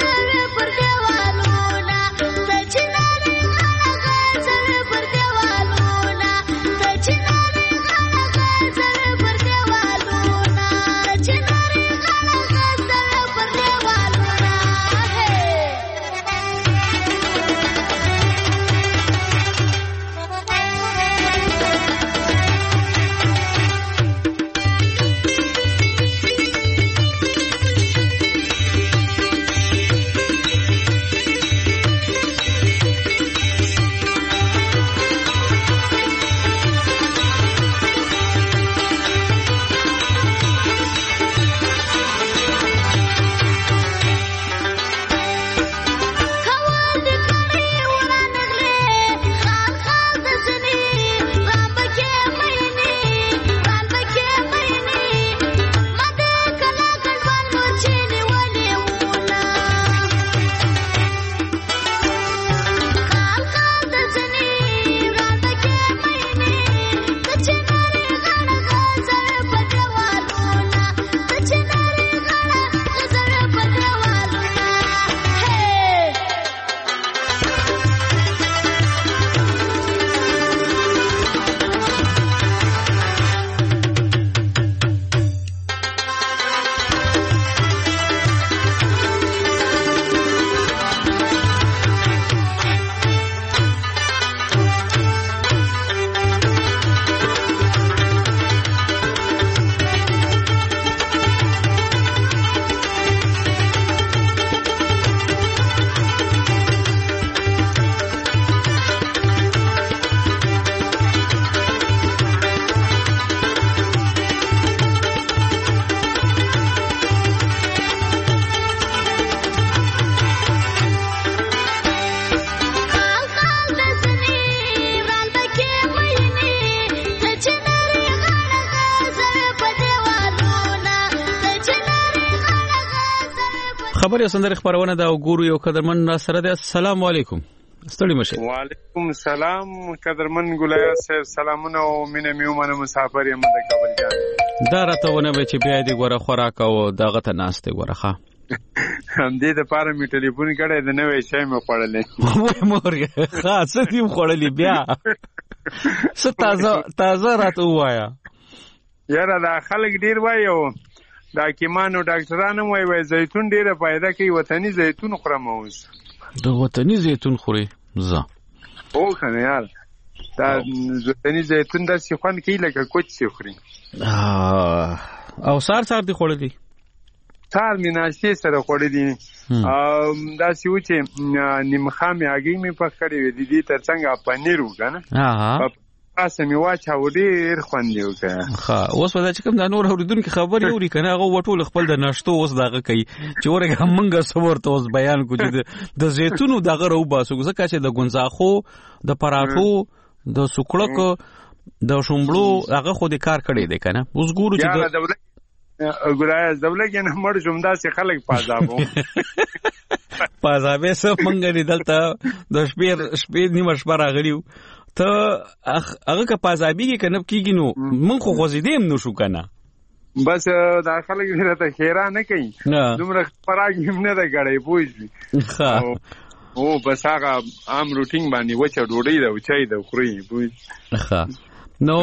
خبري سندري خبرونه دا ګورو یو قدرمن سره ده. السلام علیکم. ستړي مشه. وعلیکم السلام قدرمن ګولیا صاحب، سلامونه او مینه میومنه مسافر یم د کابل جان. دا راته ونه چې بیا دې ګوره خوراک او دغه ته ناشته ګوره ښه. هم دې د پاره می ټلیفون کړی د نوې شی مې خوړلې. وای مورګه ښه څه دې خوړلې بیا. څه تازه راته وایا. یاره دا خلک ډیر وایو دا کیمانو ډاکټرانو وایي زیتون ډیره فائدہ کوي، وطني زیتون خورم اوس. د وطني زیتون خوري زه او کنه یار دا وطني زیتون د سیخوان کې لکه کوچ سی خوري. او سار دی خوړلې سار می ناشته سره خوړلې. دا سیو چې نیمخه می اگې می په کړې وې دي ترڅنګ پنیر وکنه تاسو می واچا وډیر خوندې وکړه. ها اوس ودا چې کوم د نور اوریدونکو خبرې اوري کنه هغه وټول خپل د ناشتو اوس دغه کوي چې ورګه همغه صبر ته اوس بیان کو چې د زیتونو دغه رو باسو ځکه چې د ګونځاخو د پراټو د سوکړک د شومبلو هغه خو د کار کړی دی کنه. اوس ګورو چې ګورای دولت نه مړ جمدا سي خلک پازابو پازابې سم منګري دلته د شپې نیمه شپه راغلیو ته هغه که پازابیږي کنه کیږي نو من خو غوځیدم نو شو کنه بس دا خلک ته خیره نه کوي دومره پراګ نه ده غړې پوښي او بس هغه عام روټینګ باندې وچه ډوډۍ ده او چای ده خوري پوښ. نو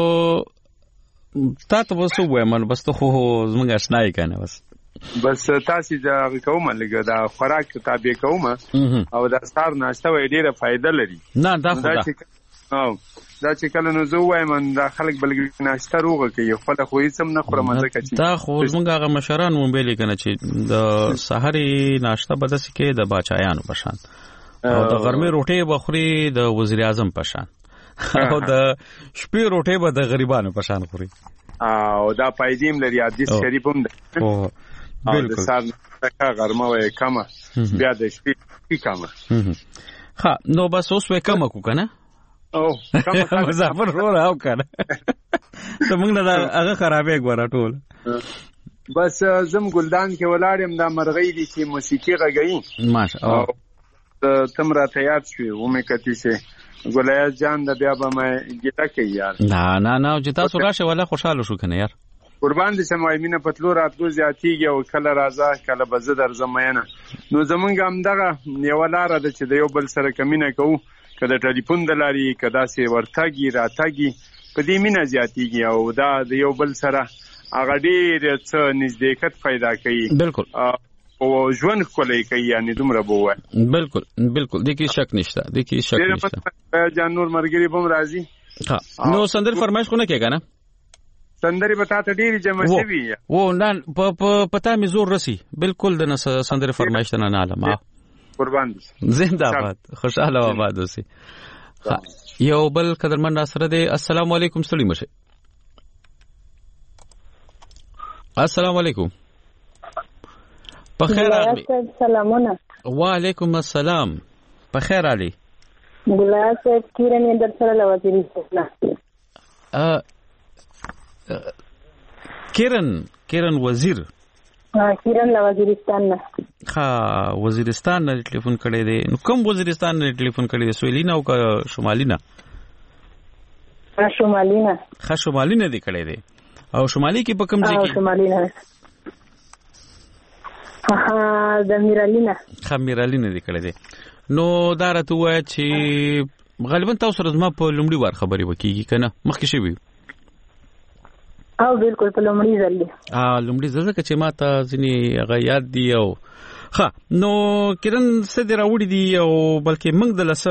تاسو وسو وایمن بس ته خو زمونږ آشنای کنه بس تاسو دا کومه لګه دا خوراک تابع کومه او دا ستار ناشته وې ډیره فائدہ لري. نه دا خو دا چې کله نو زه وایم دا خلک بلګ ناشته روغه کوي خپل خو هیڅ هم نه خورم ځکه چې دا خو زمونږ هغه مشران ومبېلې کنه چې د سحري ناشته بده سکه د باچایانو پشان او د غرمه روټي بخوري د وزیر اعظم پشان او د شپې روټي به د غریبانو پشان خوري او دا پایدیم لري حدیث شریف هم ده. بالکل سار غرمه وې کمه بیا د شپې کمه. ها نو بس اوس وې کمه کو کنه او مسافر رو راو کنه ته موږ نه هغه خرابې ګوره ټول. بس زم ګلدان کې ولاړم دا مرغۍ دي چې موسیقي غږی ماشاءالله تم را تیار شوې و مې کتی سه ګولیا جان د بیا به مې ګټه کوي یار. نه چې تاسو راشه ولا خوشاله شو کنه یار قربان دي سمای مینه پتلو راتلو زیاتیږي او کله راځه کله بزه در زمینه. نو زمونږ هم دغه یو لار ده چې د یو بل سره کمینه کوو کله ټلیفون دلاري کدا سي ورتاګي راتاګي په دې مینه زیاتیږي او دا د یو بل سره هغه ډېر څه نزدېکت پیدا کوي. بالکل او ژوند کولای کوي یعنی دومره بوه. بالکل د کې شک نشته جان نور مرګري بم راځي. ها نو سندر فرمایش خو نه کېګا نه سندري بتا ته ډېری جمع شوی و نن په پتا می زور رسی بالکل د سندر فرمایش نه عالم قربان دي زنده باد خوشاله آباد اوسئ. یو بل قدرمن سره دی. السلام علیکم ستړي مشه. السلام علیکم بخیر علي. سلامونه. وعلیکم السلام بخیر علي. ګلیا صاحب کیرن در سره لوازیریستان کیرن وزیر کیرن لوازیریستان نه وزیرستان نه ټلیفون کړی دی. نو کوم وزیرستان نه ټلیفون کړی دی سویلینا او شمالینا؟ شمالینا دی کړی دی. او شمالي کې په کوم ځای کې؟ شمالینا د میرالینا دی کړی دی. نو دا راته وایي چې غالبا تاسو سره زما په لومړي وار خبرې وکړي کنه مخکې شوي او بالکل په لومړي ځل دی لومړي ځل چې ما ته ځینې هغه یاد دی. او ښه نو کرن څه دې راوړي دي او بلکې موږ د لسه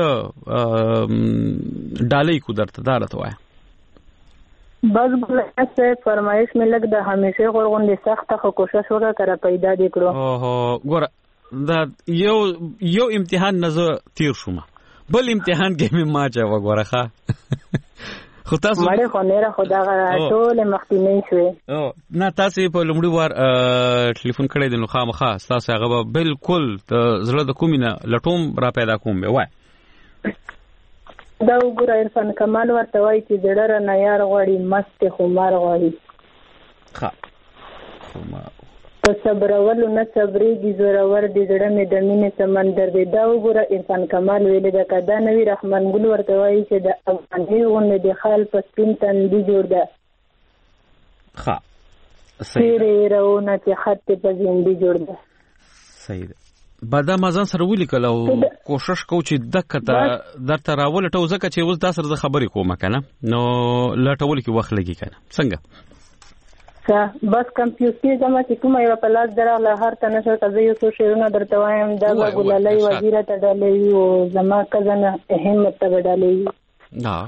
ډالۍ کو درته دا راته وایه بس بلاسه فرمایش مې لګ د همیشه غوړغونډې سخته خو کوشش وکړه تر پیدا دې کړو. ګوره دا یو امتحان نه تیر شوم بل امتحان کې مې ما چا وګوره ښه خو تاسو مړ خو نه را خدا غره ټول مخکینی شوې نه تاسو په لومړي وار ټلیفون کړی دی نو خامخا تاسو هغه بالکل زړه د کومینه لټوم را پیدا کوم به وای دا وګوره عرفان کمال ورته وایي چې دړه نه یار غواړي مست خمار غواړي په صبرولو نه صبرېږي زورور د زړه مې د مینې سمندر دی. دا وګوره عرفان کمال ویلې ده، که دا نوي رحمان ګل ورته وایي چې د افغاني غونډې د خال په سپین تندي جوړ ده. ښه تیرې رونه چې خط په زندي جوړ ده. صحیح ده. بعد ما ځان سره ولیکل او کوشش کوم چې دغه درته راولټو ځکه چې اوس دا سره خبرې کوم کنه نو لټول کې وخت لګي کنه څنګه بس کمپیوټر زما چې کومه یو په لاس دراله هر تنه شو ته یو څو شیرونه درته وایم دا ګلالۍ وزیره ته ډالې او زما کزنه همت ته ډالې ها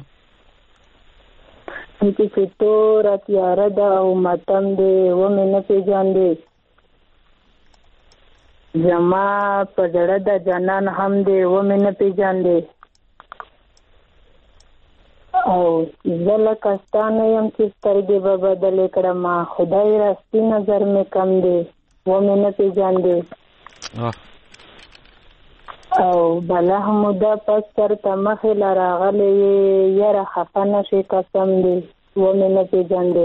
چې تور اتیار دا او ماتم دې و مې نه پیژاندې زما په زړه د جنان هم دې و مې نه پیژاندې او زله کستانه یم چې سترګې به بدلې کړم خدای راستی نظر مې کم دی و مې نه پیژاندې او بله موده پس سر ته مخې له راغلی یاره خفه نه شي قسم دی و مې نه پیژاندې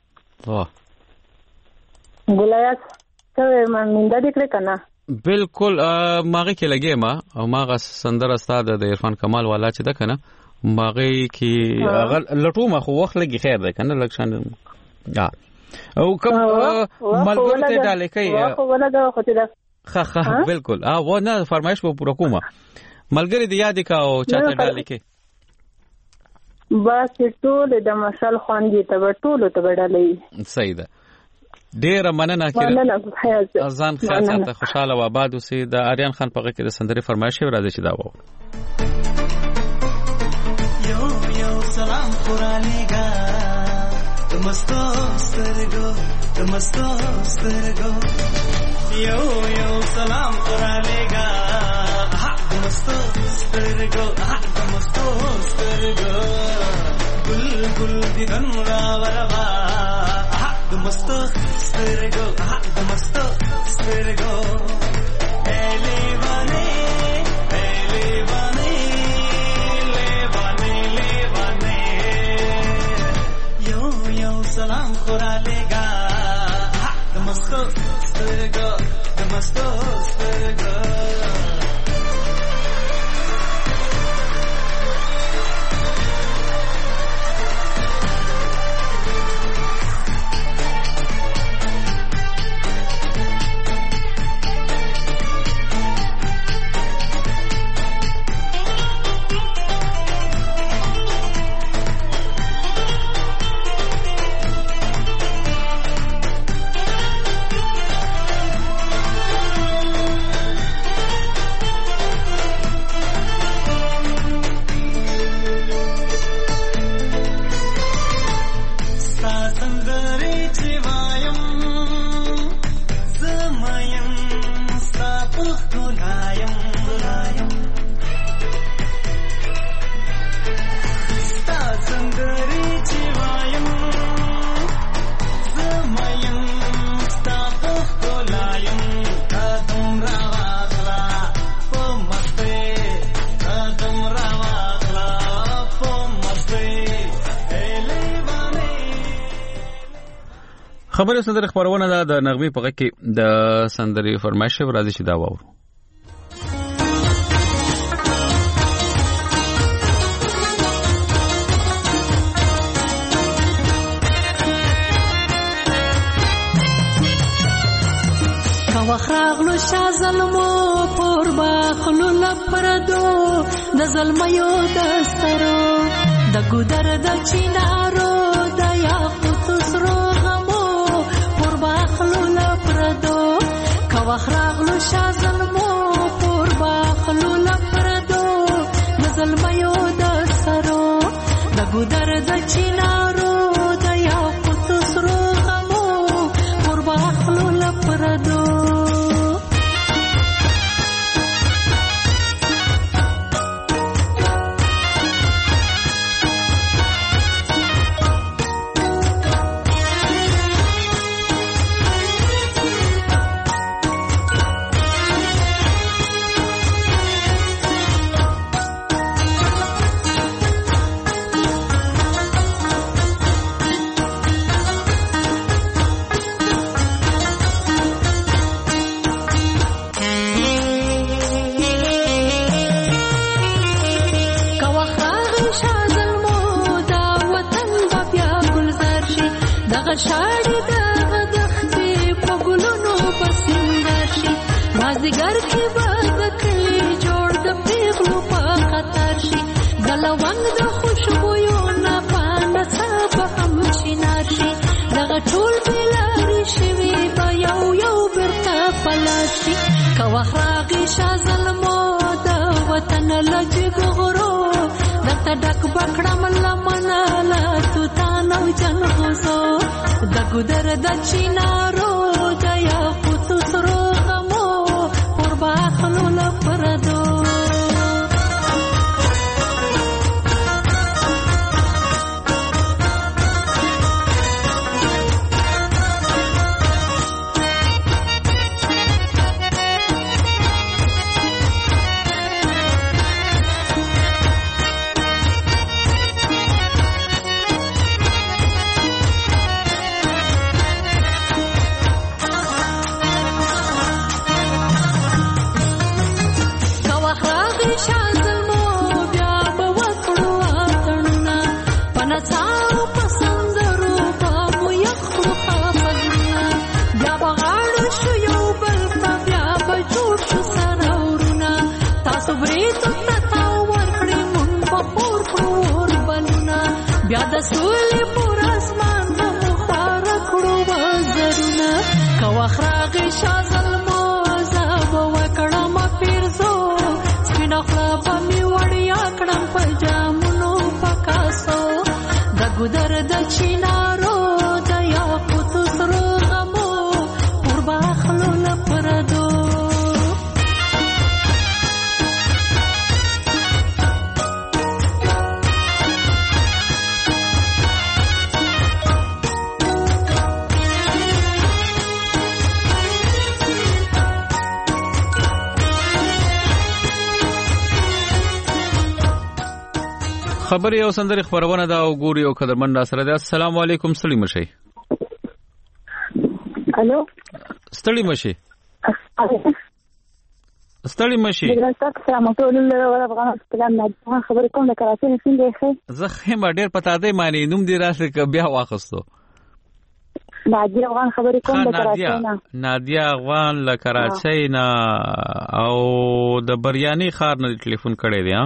ګلایات څه منده دې کړې که نه بالکل ماغې کې لګې ما او ماغه سندره ستا د عرفان کمال والا چې ده که نه ماغې کې لټو ما خو وخت لګي خیر ده که نه لږ شان او کوم ملګرو ته ډالې کوي ښه بالکل و نه فرمایش به پوره کومه ملګري دې یاد کا او چاته ډالې کوي بس ټول د مشال خواندې ته ټول ته ډالې صحیح ده ډیره مننه کړه ځان خیال ساته خوشاله و آباد اوسې د آریان خان په غږ کې د سندرې فرمایش راځي چې دا و یو سلام قرانېګا د مستو سترګو یو سلام قرانېګا د مستو سترګو ګل دې دن را وروا د مستو سترګو یو سلام قرانېګا د مستو سترګو خبره سندره خبرونه ده د نغمې په غږ کې د سندرې فرمایش راځي چې دا واورو وخراغلو شا ظلمو پر باخلو لپردو د ظلمیو دسترو د ګودر د چینارو د یاقوت سرو غمو پر باخلو لپردو که وخراغلو شا ظلمو پر باخلو لپردو د ظلمیو دسترو د ګودر د چینارو د یاقوت سرو غمو پر باخلو لپردو مازدیګر کې به د کلي جوړ د پیغلو په خطر شي د لونګ د خوشبویو نه پانه به هم شینار شي دغه ټول بېلارې شوي به یو یو بیرته پلار شي که وخت راغی شاه زلمو د وطن له جګو غرو درته ډک به کړم لمنه له توتان او جنغوزو د ګودر د چینارو د یاقوتو سرو غمو اور به اخلو له پردو بیا د سولې پر اسمان مو خاره کړو وزرونه که وخت راغی شاه زلمو زه به وکړم پیرزو سپینه خوله به مې وړیا کړم په جامونو په کاسو د ګودر د چینارو د یاقوتو سرو غمو اور به اخلو له پردو خبري او سندري خبرونه دا او ګوري او قدرمن را سره ده. السلام علیکم. ستړي مشي. الو ستړي مشي. ستړي مشي. السلام علیکم. خبرې کوم د کراچۍ نه څنګه ښه زه خېمه ډېر پتا دی معنی نوم دی راځي ک بیا واخستو. نادیا افغان خبرې کوم د کراچۍ نه. نادیا افغان له کراچۍ نه او د بریاني خار نه ټلیفون کړی دی ها.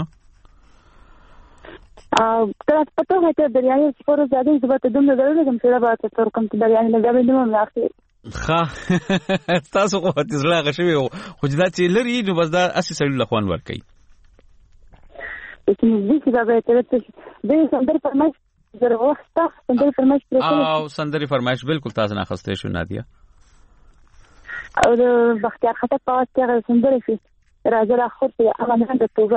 تر پته هته بریاني سپورو زیاده زبته دومره درلودم چې دا به تر کوم ته بریاني نه غوښتم نو ملاخي ښه تاسو خو ته زړه غشوي خو دا چې لري نو بس دا اسی سړی لخوان ور کوي چې دې چې دا به تر څه دې سندري فرمایش زره وخت سندري فرمایش او سندري فرمایش بالکل تاسو نه خسته شو نادیا او د بختیار خطر په واسطه سندري شي راځه راخور په امانه د توګه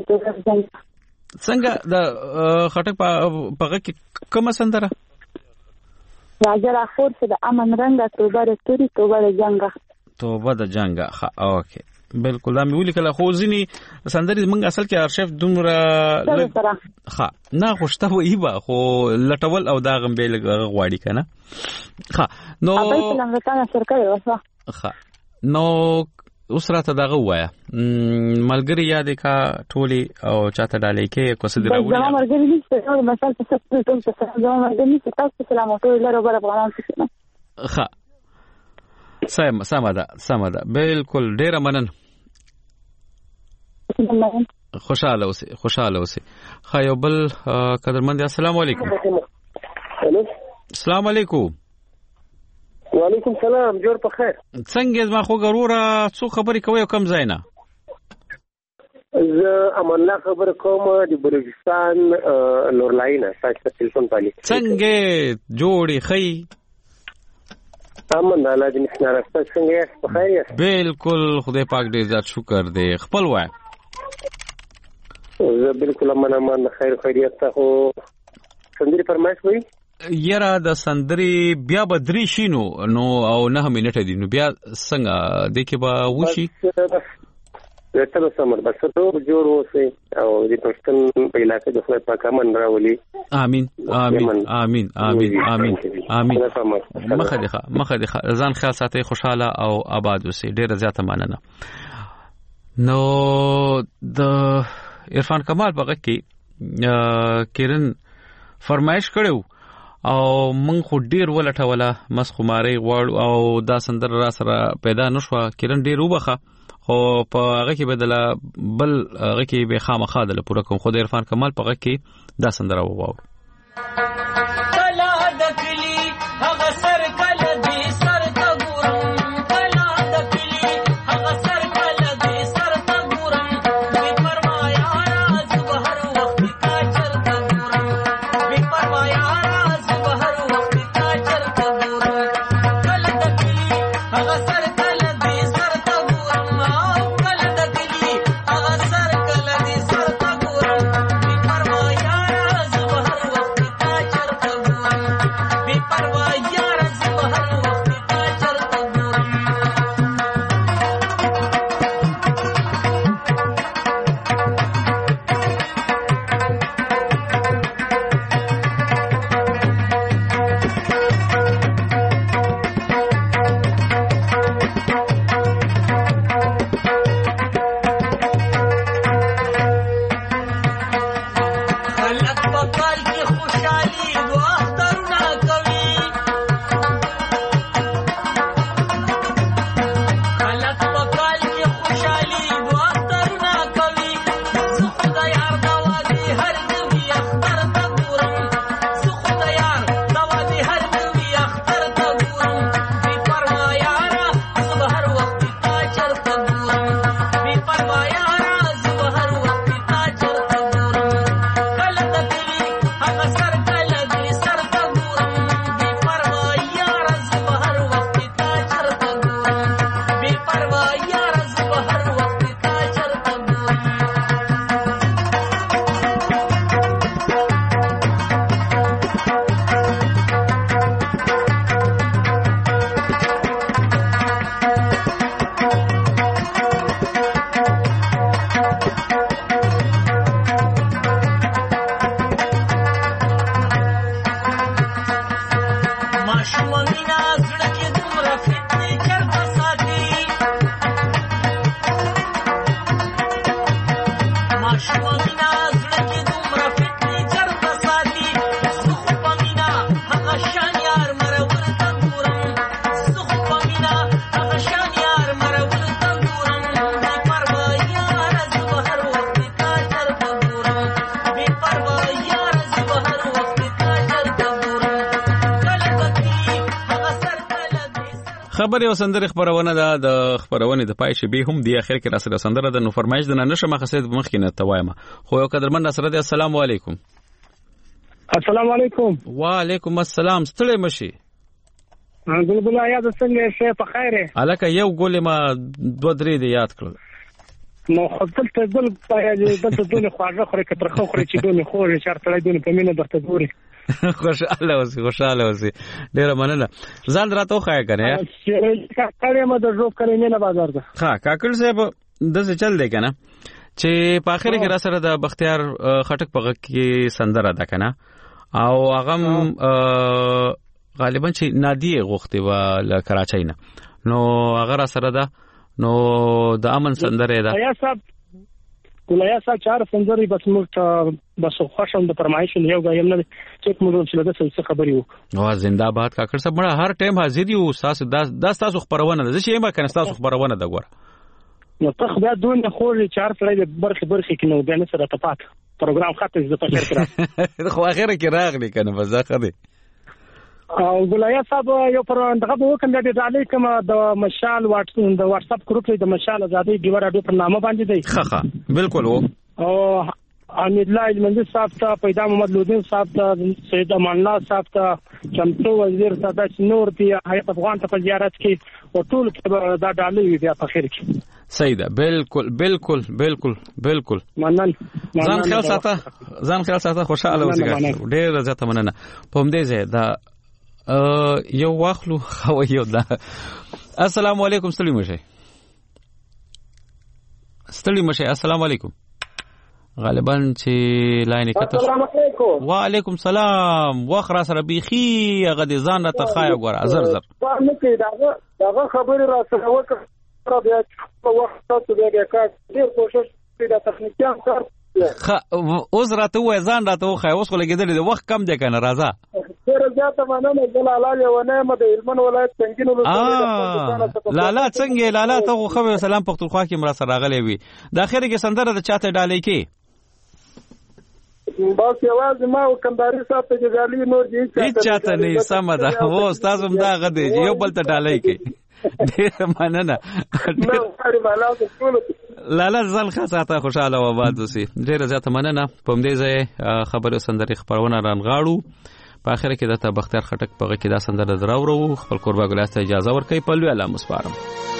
څنګه د خټک په کې کومه سندره راځه راخور په امن رنګ توبه رستوري توبه د جنگه ښه اوکې بالکل دا مې ولیکل خو ځینی سندري موږ اصل کې ارشیف دومره ښه نه خوشته وي با خو لټول او دا غم به غواړي کنه ښه نو ښه نو اوس راته دغه وایا ملګری یادې کا ټولي او چاته ډالې کې کوڅه دی راوړي زما ملګری نشته نو مثلا څه زما ملګری نشته تاسو سلام او ټول لاره بر افغانان څه ښه سم ده بالکل ډیره مننه خوشاله اوسئ خایو بل قدرمند السلام علیکم السلام علیکم وعلیکم السلام جوړ په خیر څنګه زما خو ګروره څو خبرې کوي کم ځای نه زه امان الله خبر کوم د بلوچستان نورلاین تاسو ټلیفون پالي څنګه جوړي خی امن الله دې نشنارسته څنګه په خیر یې بالکل خدای پاک دې زیات شکر دې خپل وای زه بالکل امن خیریت ته خو سندري فرمایش وای یاره د سندري بیا بدري شینو نو او 9 منټه دي نو بیا څنګه د کې به وشي ته سمر بس ته جوړ وسی او د پښتون په علاقې د خپل پاک امن راولي امين مخه ځان خیال ساتي خوشاله او آباد اوسئ ډیره زیاته مننه نو د عرفان کمال بغه کې کیرن فرمایش کړو او من خو ډیر ولټوله مسخماري غواړو او دا سندر را سره پیدا نشو کیرن ډیر وبخه خو په هغه کې بدله بل هغه کې به خامخا د پوره کوم خو د عرفان کمال په هغه کې دا سندره وواو خبرې او سندره خبرونه د خبرونه د پای شبي هم دی اخر کې را سره سندره د نو فرمایش د نشه مخصد مخکې نه توایم خو یو قدرمن سره د السلام علیکم. السلام علیکم. وعلیکم السلام. ستړي مشي بلبل یاد څنګه شه په خیره الکه یو ګول ما 2-3 دی یاد کړل نو خپل ته بل پای د دونه خواږه خوري کتر خو خوري چې دونه خوري چارته دونه په مینه درته ګوري خوشاله اوسې ډیره مننه ځان راته خای کنه چې کاکړې ما د جوب کړې نه بازار ده ها کاکړ صاحب د څه چل دی کنه چې په اخر کې را سره د بختیار خټک په کې سندره ده کنه او هغه غالبا چې نادیه غوښتي و ل کراچۍ نه نو هغه را سره ده نو د امن سندره ده یا صاحب کولیا صاحب چار سندري بس موږ بس خوشم د فرمایش یو غایم نه چې موږ چې د څه خبري وو او زنده‌باد کاکړ صاحب مړه هر ټیم حاضر یو تاسو د تاسو خبرونه ده چې ما کنه تاسو خبرونه ده ګوره نو ته خو دونه خوري چار سره برخه کې نو د نسره تپات پروګرام خاطر ز په شر کړه خو اخر کې راغلی کنه بزاخه دي او ګولیا صاحب یو پر دغه وکم د ډالۍ کوم د مشال واتس اپ گروپ د مشال آزادۍ دیوار اډو پر نامه باندې دی ښه بالکل وو او حمید الله المنذر صاحب ته پیدا محمد لودین صاحب ته سید امان الله صاحب ته چمتو وزیر سادات نور دی حیات افغان ته زیارت کې او ټول دا ډالۍ وی بیا په خیر کې سیده بالکل منن ځان خیال ساته خوشاله اوسئ ډیر زیاته مننه په همدې ځای دا یو واخلو خو یو دا السلام علیکم ستړي مشه السلام علیکم غالبا چې لاین کته السلام علیکم وعلیکم السلام واخره سره بيخي هغه د ځان ته خای غوړه زر نه کې داغه خبر را سره وکړه بیا په وخت ته بیا کار ډیر کوشش کوي د تخنیکي کار اوس راته وای ځان راته خای اوس خو لګیدل د وخت کم دی کنه راځه ډېره زیاته مننه. زه لالا لیونی یم د هلمند ولایت سنګین ولسوالۍ. لالا څنګه لالا ته خو خو سلام پښتونخوا کې مرا سره راغلی وي د اخر کې سندره د چاته ډالۍ کې بس یوازې ما او کنداري صاحب ته جالي نور هیڅ چاته نه سم ده و استاد هم دا غدي یو بل ته ډالۍ کې ډېر مننه. لالا ځان خاصه خوشاله و آباد اوسې. ډېر زیاته مننه. په دې ځای خبرو سندري خبرونه رانغاړو. په اخر کې د بختیار خټک په کې دا سندره دراوړو. خپل قربا ګلاسته اجازه ورکړي. په لوی الله مسپارم.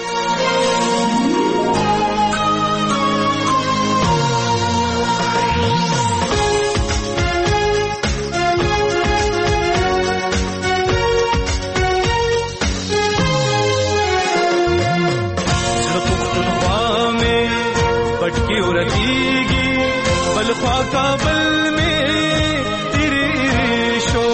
काबल में तेरे शो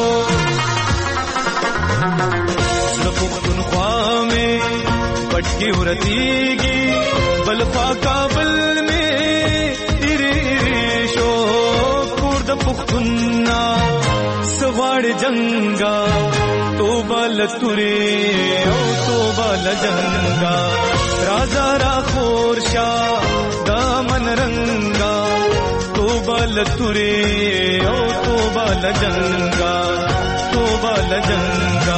पुख्तनख्वा में पटकी उरतीगी बलफा काबल में तेरे शो कुर्द पुख्तन्ना सवाड़ जंगा तो बाल तुरे ओ तो बाल जंगा राजा राखोरशा दामन रंगा बाल तुरे ओ तो बाल जंगा तो बाल जंगा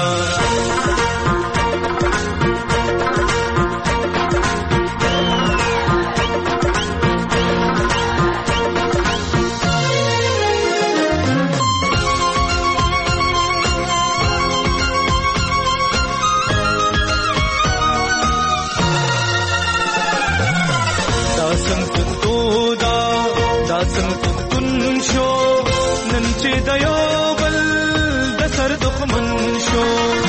दासन पुख्तोदा दासन शो नंचे दयो बल दसर दुखमन शो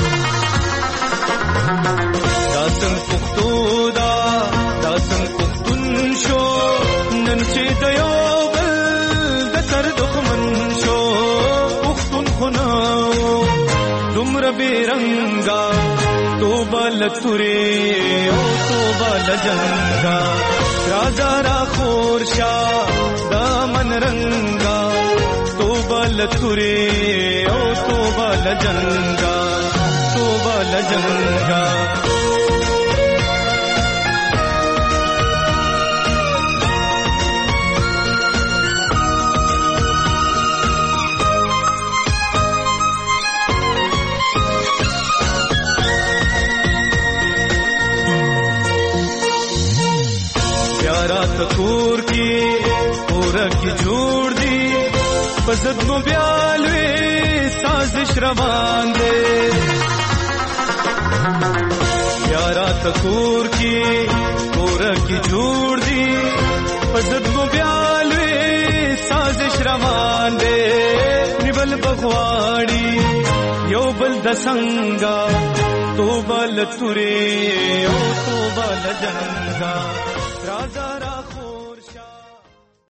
दासन पुख्तोदा दासन पुख्तुन शो नंचे दयो बल दसर दुखमन शो पुख्तुन खुनाओ दुम्र बेरंगा तो बाल तुरे ओ तो बाल जंगा राजा राखोरशा दामन रंगा तो बाल तुरे ओ तो बाल जंगा तो बाल जंगा प्यारा तकूर की पूरा की जोड़ दी बजद मुब्यालवे साजिश रवान दे प्यारा तकूर की पूरा की जोड़ दी बजद मुब्यालवे साजिश रवान दे निबल बगवाड़ी यो बल दसंगा तो बाल तुरे ओ तो बाल जंगा राजा